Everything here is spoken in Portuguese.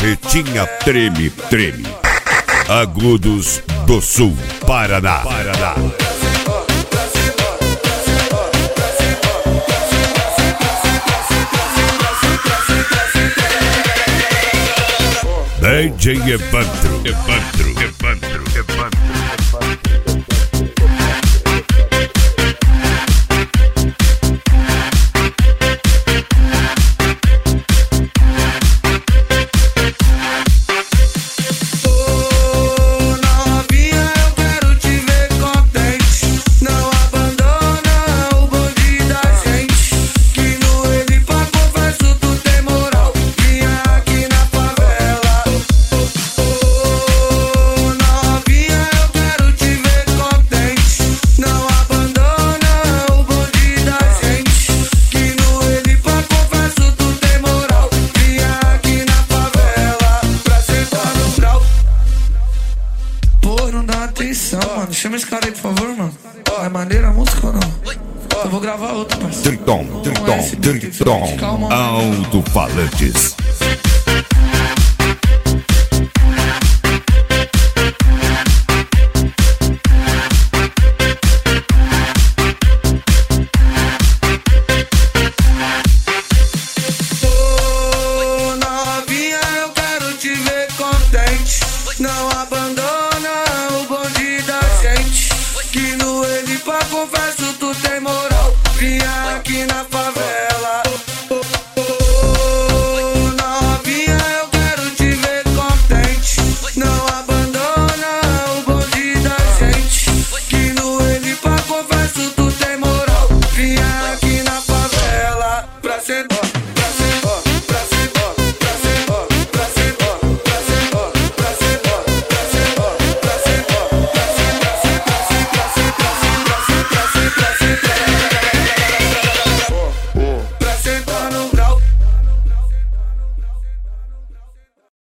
Barretinha treme, treme. Agudos do Sul, Paraná. DJ Evandro. Mano, chama esse cara aí, por favor, mano. É maneira a música ou não? Eu vou gravar outra, parceiro. Triton. Alto-falantes.